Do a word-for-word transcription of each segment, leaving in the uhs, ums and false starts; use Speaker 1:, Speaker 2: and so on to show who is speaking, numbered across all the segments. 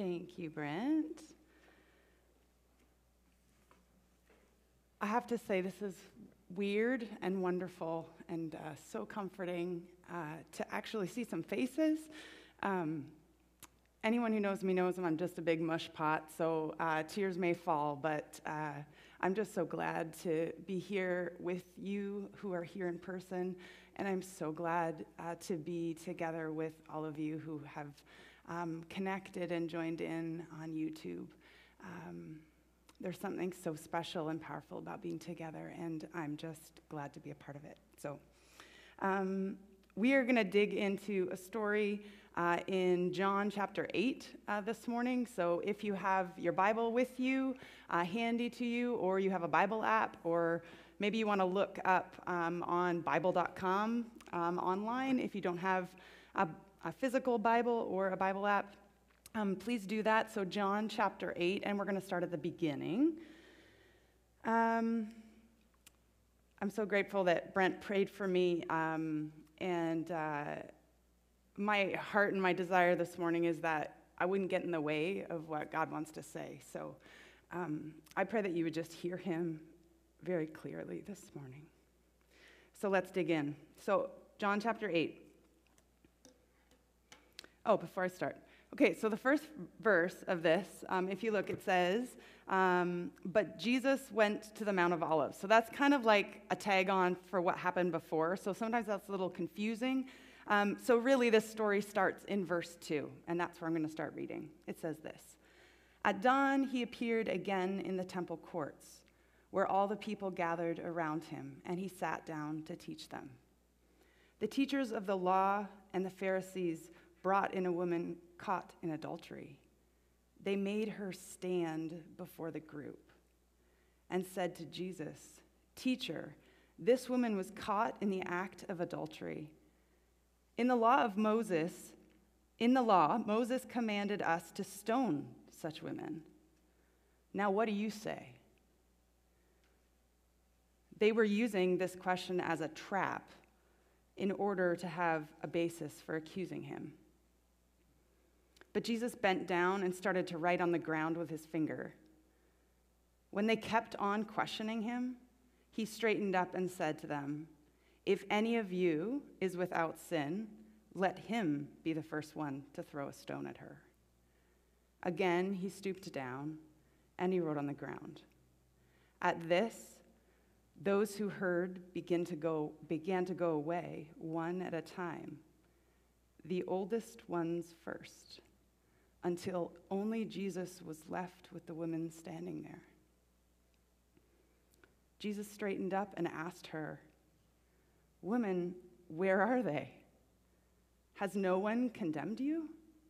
Speaker 1: Thank you, Brent. I have to say this is weird and wonderful and uh, so comforting uh, to actually see some faces. Um, anyone who knows me knows I'm just a big mush pot, so uh, tears may fall, but uh, I'm just so glad to be here with you who are here in person, and I'm so glad uh, to be together with all of you who have um, connected and joined in on YouTube. Um, There's something so special and powerful about being together, and I'm just glad to be a part of it. So um, we are going to dig into a story uh, in John chapter eight uh, this morning. So if you have your Bible with you, uh, handy to you, or you have a Bible app, or maybe you want to look up um, on Bible dot com um, online if you don't have a, a physical Bible or a Bible app. Um, please do that. So John chapter eight, and we're going to start at the beginning. Um, I'm so grateful that Brent prayed for me, um, and uh, my heart and my desire this morning is that I wouldn't get in the way of what God wants to say. So um, I pray that you would just hear him very clearly this morning. So let's dig in. So John chapter eight. Oh, before I start. Okay, so the first verse of this, um, if you look, it says, um, but Jesus went to the Mount of Olives. So that's kind of like a tag on for what happened before. So sometimes that's a little confusing. Um, so really this story starts in verse two, and that's where I'm going to start reading. It says this: At dawn he appeared again in the temple courts, where all the people gathered around him, and he sat down to teach them. The teachers of the law and the Pharisees brought in a woman caught in adultery. They made her stand before the group and said to Jesus, "Teacher, this woman was caught in the act of adultery. In the law of Moses, in the law, Moses commanded us to stone such women. Now what do you say?" They were using this question as a trap in order to have a basis for accusing him. But Jesus bent down and started to write on the ground with his finger. When they kept on questioning him, he straightened up and said to them, "If any of you is without sin, let him be the first one to throw a stone at her." Again, he stooped down and he wrote on the ground. At this, those who heard began to go, began to go away, one at a time, the oldest ones first, until only Jesus was left with the women standing there. Jesus straightened up and asked her, "Woman, where are they? Has no one condemned you?"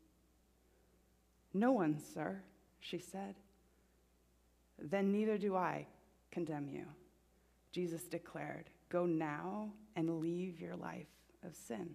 Speaker 1: "No one, sir," she said. "Then neither do I condemn you," Jesus declared. "Go now and leave your life of sin."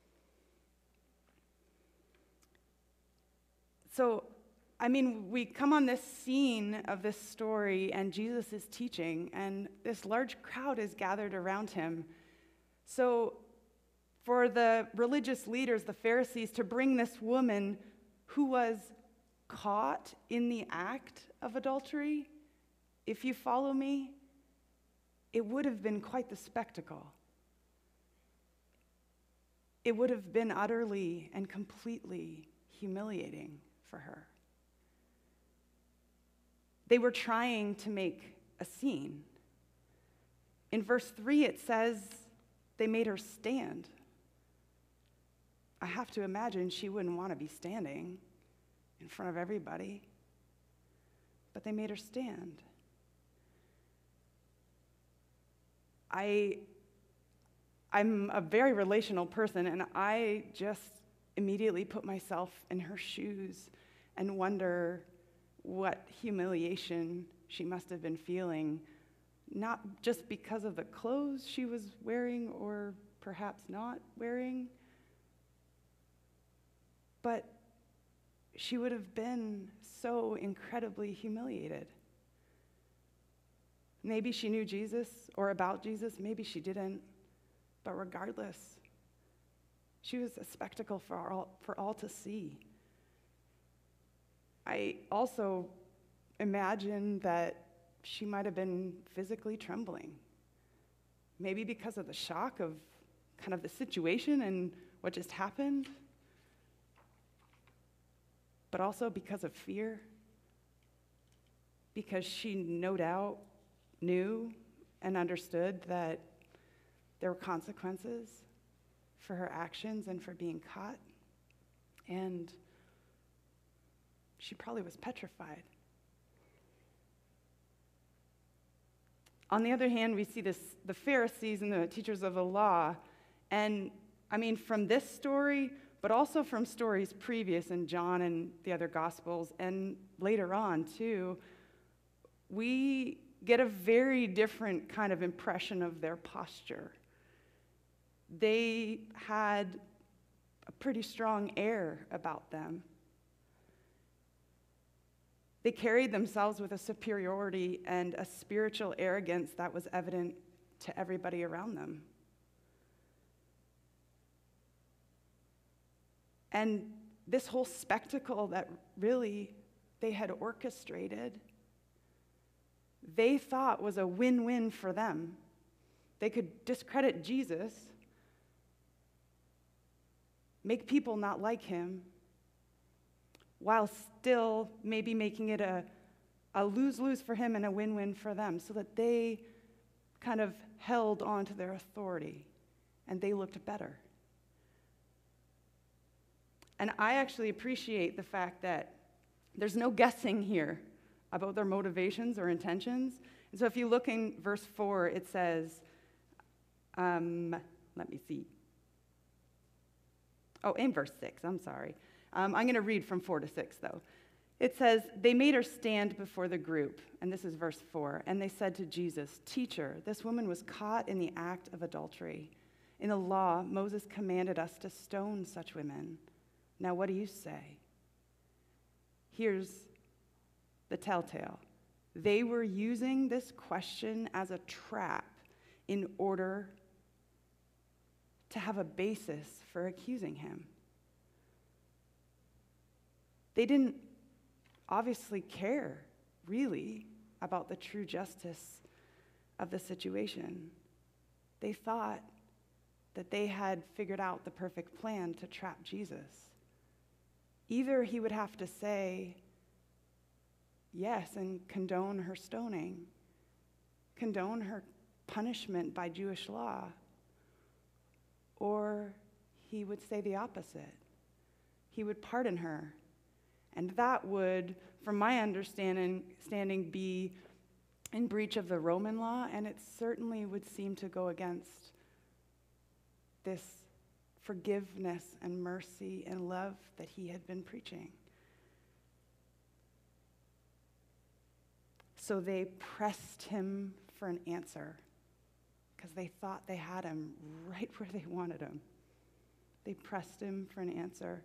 Speaker 1: So, I mean, we come on this scene of this story, and Jesus is teaching, and this large crowd is gathered around him. So, for the religious leaders, the Pharisees, to bring this woman who was caught in the act of adultery, if you follow me, it would have been quite the spectacle. It would have been utterly and completely humiliating for her. They were trying to make a scene. In verse three, it says they made her stand. I have to imagine she wouldn't want to be standing in front of everybody, but they made her stand. I, I'm a very relational person, and I just immediately put myself in her shoes and wonder what humiliation she must have been feeling, not just because of the clothes she was wearing or perhaps not wearing, but she would have been so incredibly humiliated. Maybe she knew Jesus or about Jesus, maybe she didn't, but regardless, she was a spectacle for all, for all to see. I also imagine that she might have been physically trembling, maybe because of the shock of kind of the situation and what just happened, but also because of fear, because she no doubt knew and understood that there were consequences for her actions and for being caught. And she probably was petrified. On the other hand, we see this, the Pharisees and the teachers of the law. And I mean, from this story, but also from stories previous in John and the other Gospels, and later on too, we get a very different kind of impression of their posture. They had a pretty strong air about them. They carried themselves with a superiority and a spiritual arrogance that was evident to everybody around them. And this whole spectacle that really they had orchestrated, they thought was a win-win for them. They could discredit Jesus, make people not like him, while still maybe making it a, a lose-lose for him and a win-win for them, so that they kind of held on to their authority and they looked better. And I actually appreciate the fact that there's no guessing here about their motivations or intentions. And so if you look in verse four, it says, um, let me see. Oh, in verse six, I'm sorry. Um, I'm going to read from four to six, though. It says, they made her stand before the group, and this is verse four, and they said to Jesus, "Teacher, this woman was caught in the act of adultery. In the law, Moses commanded us to stone such women. Now, what do you say?" Here's the telltale. They were using this question as a trap in order to have a basis for accusing him. They didn't obviously care, really, about the true justice of the situation. They thought that they had figured out the perfect plan to trap Jesus. Either he would have to say yes and condone her stoning, condone her punishment by Jewish law, or he would say the opposite. He would pardon her. And that would, from my understanding, standing, be in breach of the Roman law, and it certainly would seem to go against this forgiveness and mercy and love that he had been preaching. So they pressed him for an answer because they thought they had him right where they wanted him. They pressed him for an answer.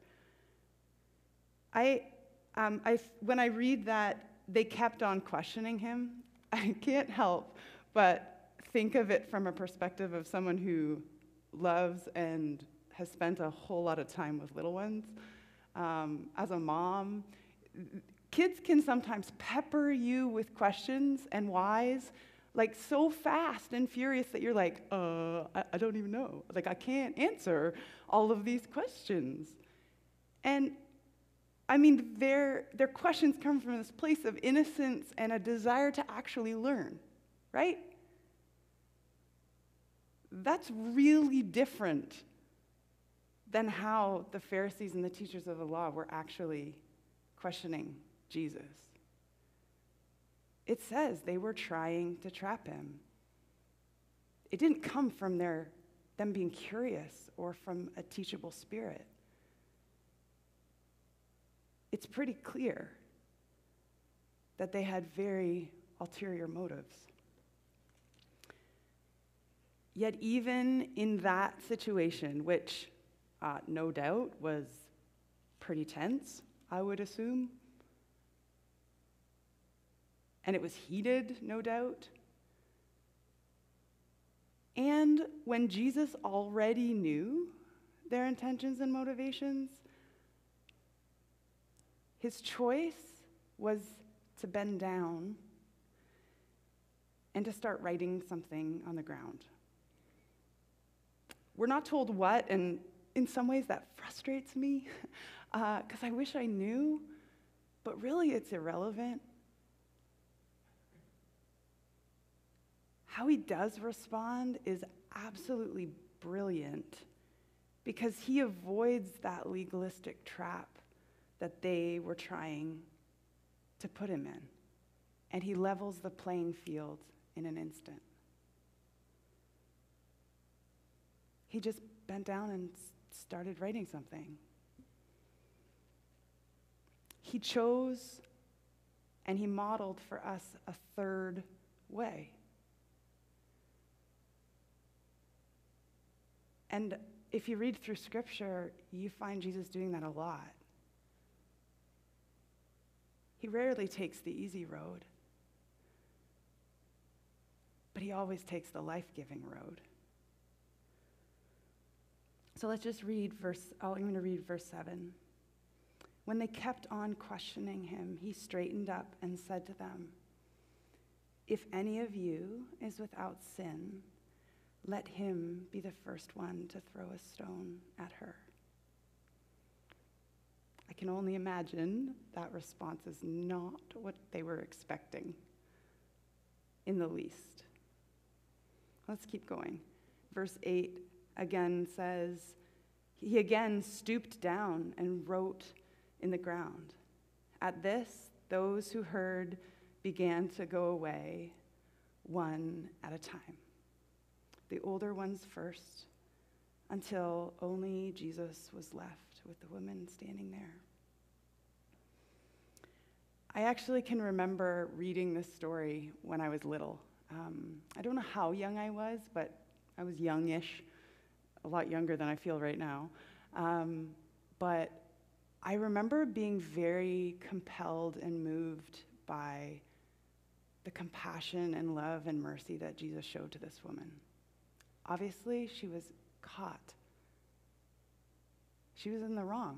Speaker 1: I, um, I, when I read that they kept on questioning him, I can't help but think of it from a perspective of someone who loves and has spent a whole lot of time with little ones. Um, as a mom, kids can sometimes pepper you with questions and whys, like so fast and furious that you're like, uh, I, I don't even know. Like, I can't answer all of these questions. And I mean, their, their questions come from this place of innocence and a desire to actually learn, right? That's really different than how the Pharisees and the teachers of the law were actually questioning Jesus. It says they were trying to trap him. It didn't come from their, them being curious or from a teachable spirit. It's pretty clear that they had very ulterior motives. Yet even in that situation, which uh, no doubt was pretty tense, I would assume, and it was heated, no doubt, and when Jesus already knew their intentions and motivations, his choice was to bend down and to start writing something on the ground. We're not told what, and in some ways that frustrates me, because uh, I wish I knew, but really it's irrelevant. How he does respond is absolutely brilliant, because he avoids that legalistic trap that they were trying to put him in, and he levels the playing field in an instant. He just bent down and started writing something. He chose and he modeled for us a third way. And if you read through Scripture, you find Jesus doing that a lot. He rarely takes the easy road, but he always takes the life-giving road. So let's just read verse, I'm going to read verse seven. When they kept on questioning him, he straightened up and said to them, "If any of you is without sin, let him be the first one to throw a stone at her." I can only imagine that response is not what they were expecting in the least. Let's keep going. Verse eight again says, he again stooped down and wrote in the ground. At this, those who heard began to go away, one at a time. The older ones first, until only Jesus was left with the women standing there. I actually can remember reading this story when I was little. Um, I don't know how young I was, but I was youngish, a lot younger than I feel right now. Um, but I remember being very compelled and moved by the compassion and love and mercy that Jesus showed to this woman. Obviously, she was caught. She was in the wrong.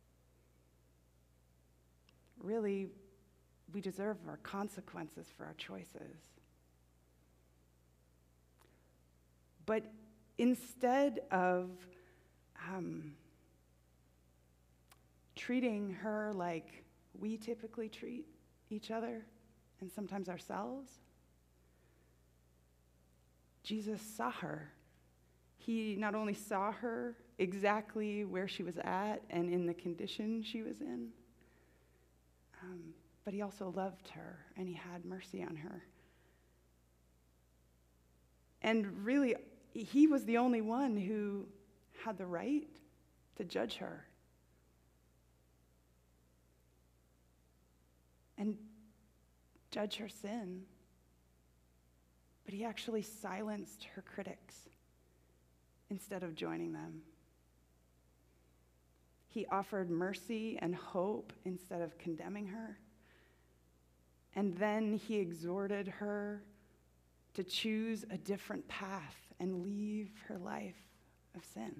Speaker 1: Really, we deserve our consequences for our choices. But instead of um, treating her like we typically treat each other and sometimes ourselves, Jesus saw her. He not only saw her exactly where she was at and in the condition she was in, um, but he also loved her and he had mercy on her. And really, he was the only one who had the right to judge her and judge her sin. But he actually silenced her critics instead of joining them. He offered mercy and hope instead of condemning her. And then he exhorted her to choose a different path and leave her life of sin.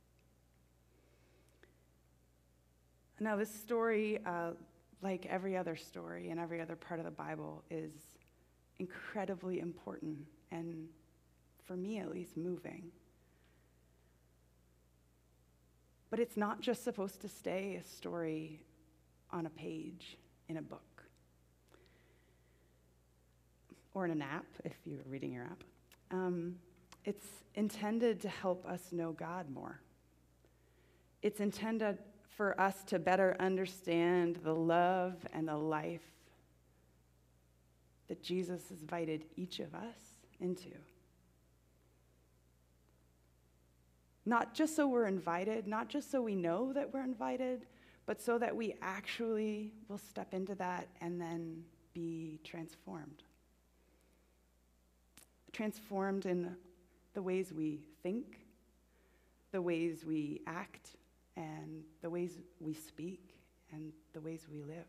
Speaker 1: Now, this story, uh, like every other story and every other part of the Bible, is incredibly important and, for me at least, moving. But it's not just supposed to stay a story on a page in a book or in an app, if you're reading your app. Um, it's intended to help us know God more. It's intended for us to better understand the love and the life that Jesus has invited each of us into. Not just so we're invited, not just so we know that we're invited, but so that we actually will step into that and then be transformed. Transformed in the ways we think, the ways we act, and the ways we speak, and the ways we live.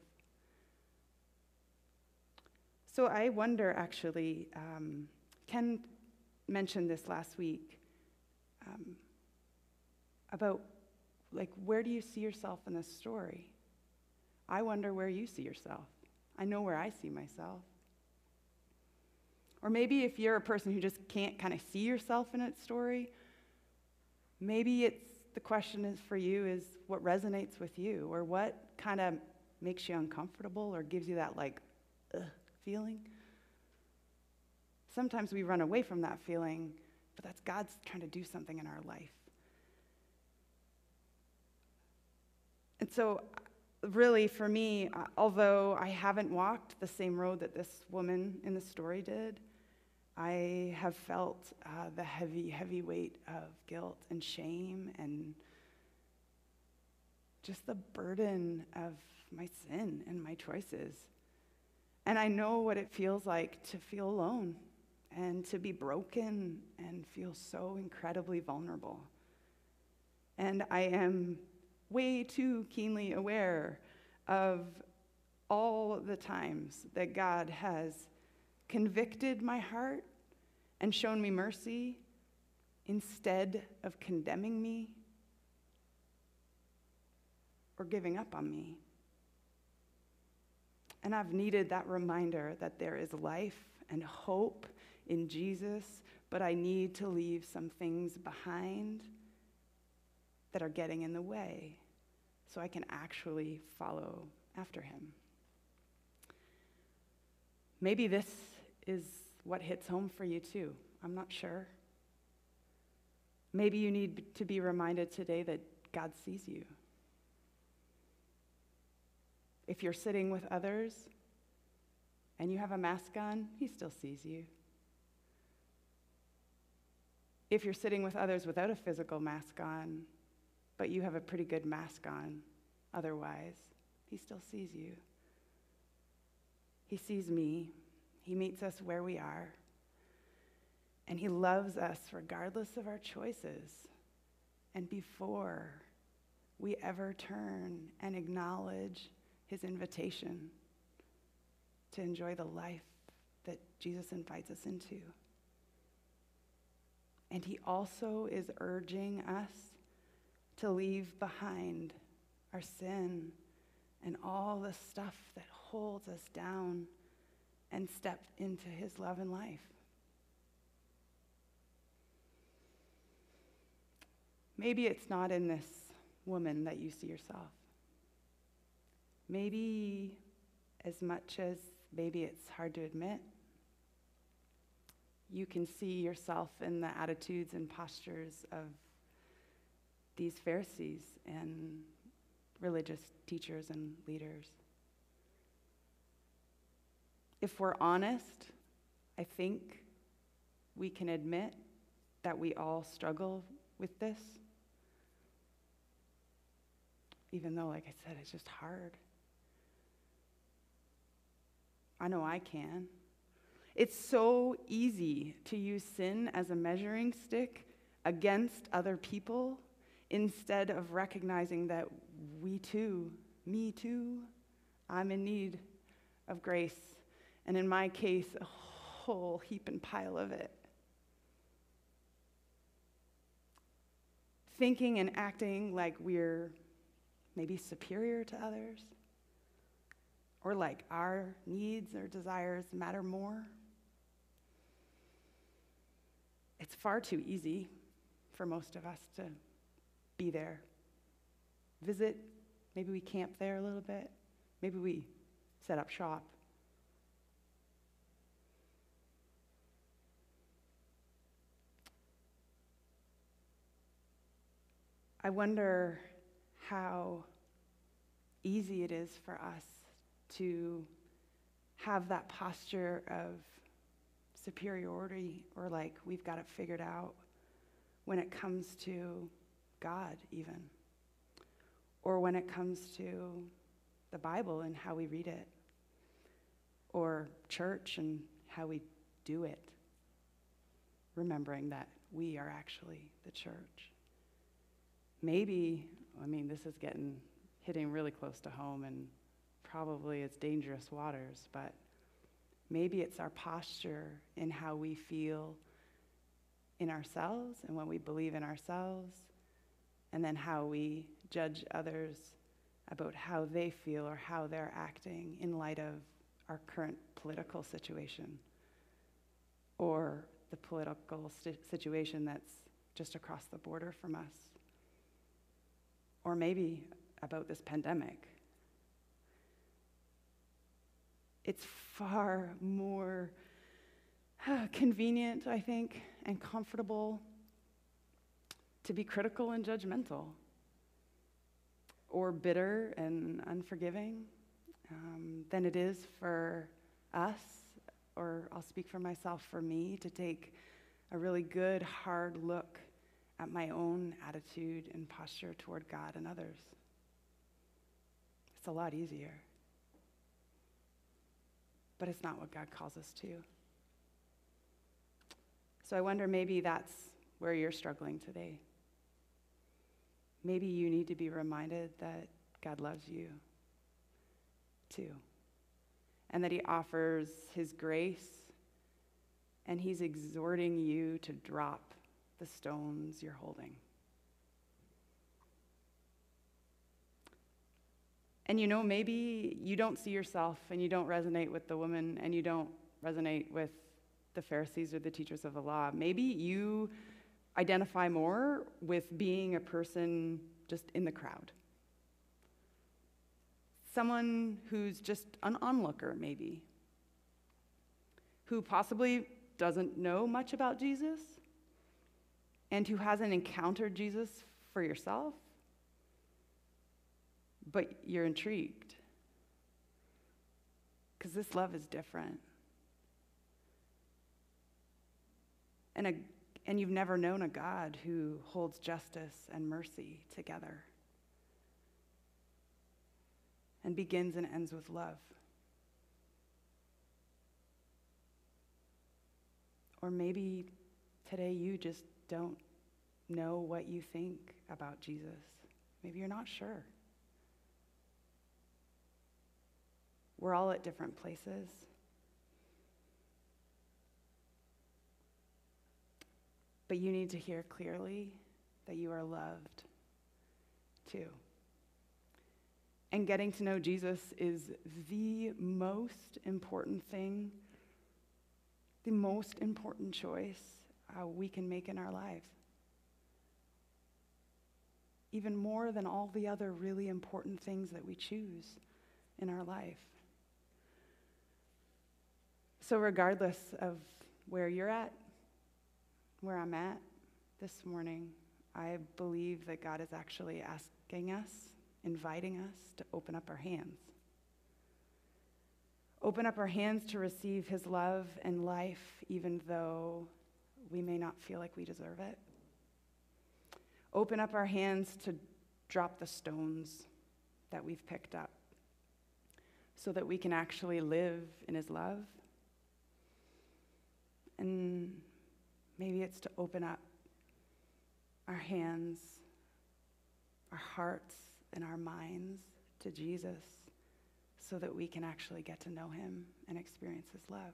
Speaker 1: So I wonder, actually, um, Ken mentioned this last week, um, about, like, where do you see yourself in this story? I wonder where you see yourself I know where I see myself. Or maybe if you're a person who just can't kind of see yourself in its story, maybe it's the question is for you is what resonates with you, or what kind of makes you uncomfortable or gives you that like ugh feeling. Sometimes we run away from that feeling, but that's God's trying to do something in our life. And so really for me, although I haven't walked the same road that this woman in the story did, I have felt uh, the heavy, heavy weight of guilt and shame and just the burden of my sin and my choices. And I know what it feels like to feel alone and to be broken and feel so incredibly vulnerable. And I am way too keenly aware of all the times that God has convicted my heart and shown me mercy instead of condemning me or giving up on me. And I've needed that reminder that there is life and hope in Jesus, but I need to leave some things behind that are getting in the way so I can actually follow after him. Maybe this is what hits home for you too. I'm not sure. Maybe you need to be reminded today that God sees you. If you're sitting with others and you have a mask on, he still sees you. If you're sitting with others without a physical mask on, but you have a pretty good mask on otherwise, he still sees you. He sees me. He meets us where we are. And he loves us regardless of our choices. And before we ever turn and acknowledge his invitation to enjoy the life that Jesus invites us into. And he also is urging us to leave behind our sin and all the stuff that holds us down and step into his love and life. Maybe it's not in this woman that you see yourself. Maybe as much as maybe it's hard to admit, you can see yourself in the attitudes and postures of these Pharisees and religious teachers and leaders. If we're honest, I think we can admit that we all struggle with this, even though, like I said, it's just hard. I know I can. It's so easy to use sin as a measuring stick against other people instead of recognizing that we too, me too, I'm in need of grace. And in my case, a whole heap and pile of it. Thinking and acting like we're maybe superior to others, or like our needs or desires matter more. It's far too easy for most of us to be there. Visit, maybe we camp there a little bit. Maybe we set up shop. I wonder how easy it is for us to have that posture of superiority or like we've got it figured out when it comes to God even, or when it comes to the Bible and how we read it, or church and how we do it, remembering that we are actually the church. Maybe, I mean, this is getting, hitting really close to home and probably it's dangerous waters, but maybe it's our posture in how we feel in ourselves and when we believe in ourselves, and then how we judge others about how they feel or how they're acting in light of our current political situation or the political st- situation that's just across the border from us, or maybe about this pandemic. It's far more uh, convenient, I think, and comfortable to be critical and judgmental, or bitter and unforgiving, um, than it is for us, or I'll speak for myself, for me, to take a really good, hard look at my own attitude and posture toward God and others. It's a lot easier. But it's not what God calls us to. So I wonder, maybe that's where you're struggling today. Maybe you need to be reminded that God loves you too, and that he offers his grace, and he's exhorting you to drop the stones you're holding. And you know, maybe you don't see yourself and you don't resonate with the woman, and you don't resonate with the Pharisees or the teachers of the law. Maybe you identify more with being a person just in the crowd. Someone who's just an onlooker, maybe, who possibly doesn't know much about Jesus and who hasn't encountered Jesus for yourself, but you're intrigued because this love is different. And a And you've never known a God who holds justice and mercy together and begins and ends with love. Or maybe today you just don't know what you think about Jesus. Maybe you're not sure. We're all at different places. But you need to hear clearly that you are loved too. And getting to know Jesus is the most important thing, the most important choice uh, we can make in our lives. Even more than all the other really important things that we choose in our life. So regardless of where you're at, where I'm at this morning, I believe that God is actually asking us, inviting us to open up our hands. Open up our hands to receive his love and life, even though we may not feel like we deserve it. Open up our hands to drop the stones that we've picked up so that we can actually live in his love. And maybe it's to open up our hands, our hearts, and our minds to Jesus so that we can actually get to know him and experience his love.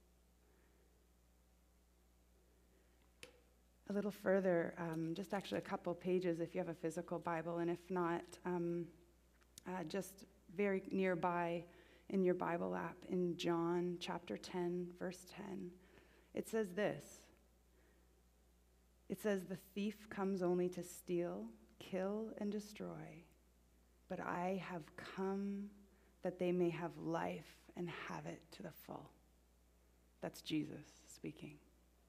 Speaker 1: A little further, um, just actually a couple pages if you have a physical Bible, and if not, um, uh, just very nearby in your Bible app, in John chapter ten, verse ten, it says this. It says, "The thief comes only to steal, kill, and destroy, but I have come that they may have life and have it to the full." That's Jesus speaking.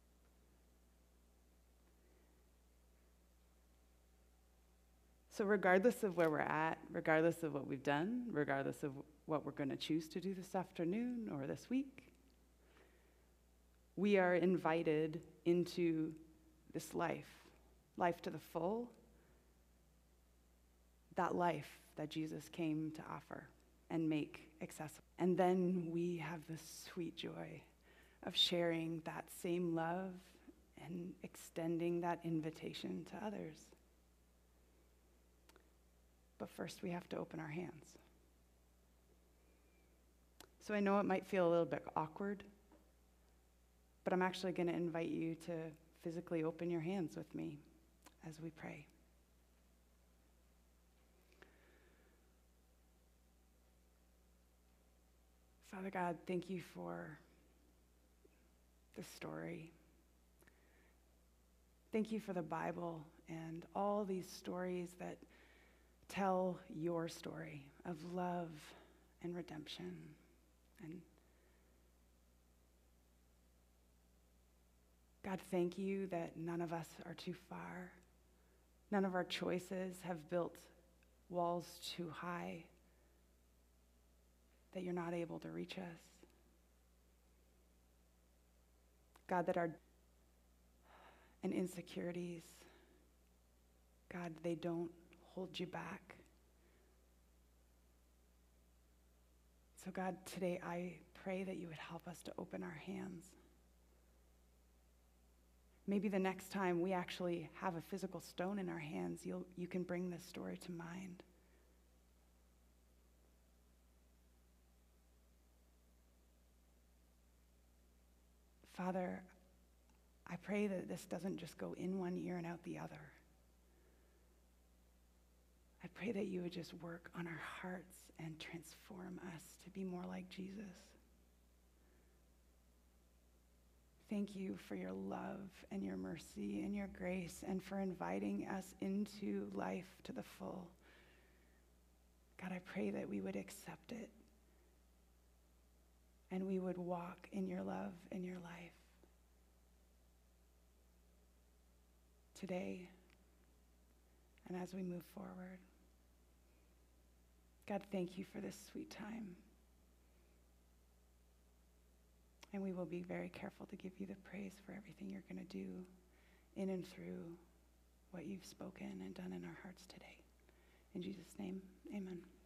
Speaker 1: So regardless of where we're at, regardless of what we've done, regardless of what we're going to choose to do this afternoon or this week, we are invited into this life, life to the full, that life that Jesus came to offer and make accessible. And then we have the sweet joy of sharing that same love and extending that invitation to others. But first we have to open our hands. So I know it might feel a little bit awkward, but I'm actually going to invite you to physically open your hands with me as we pray. Father God, thank you for the story. Thank you for the Bible and all these stories that tell your story of love and redemption. And God, thank you that none of us are too far. None of our choices have built walls too high that you're not able to reach us. God, that our and insecurities, God, they don't hold you back. So God, today I pray that you would help us to open our hands. Maybe the next time we actually have a physical stone in our hands, you'll, you can bring this story to mind. Father, I pray that this doesn't just go in one ear and out the other. I pray that you would just work on our hearts and transform us to be more like Jesus. Thank you for your love and your mercy and your grace and for inviting us into life to the full. God, I pray that we would accept it and we would walk in your love and your life. Today and as we move forward. God, thank you for this sweet time. And we will be very careful to give you the praise for everything you're going to do in and through what you've spoken and done in our hearts today. In Jesus' name, amen.